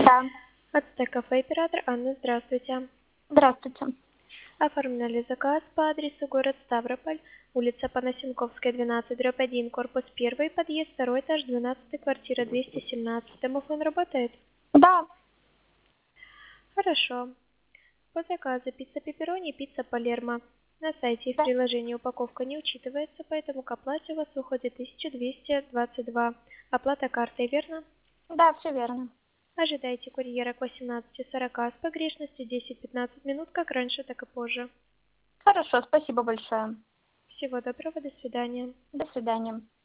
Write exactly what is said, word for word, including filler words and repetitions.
Да, Ацтек кафе оператор Анна, здравствуйте. здравствуйте. Оформляли заказ по адресу город Ставрополь, улица Понасенковская, двенадцать, дробь один, корпус один, подъезд второй, этаж двенадцать, квартира двести семнадцать. Домофон работает? Да, Хорошо. По заказу пицца пепперони, пицца Палермо. На сайте и в да, приложении упаковка не учитывается, поэтому к оплате у вас выходит тысяча двести двадцать два. Оплата картой, верно? да, все верно. Ожидайте курьера к восемнадцати сорока с погрешностью десять-пятнадцать минут, как раньше, так и позже. Хорошо, спасибо большое. Всего доброго, до свидания. До свидания.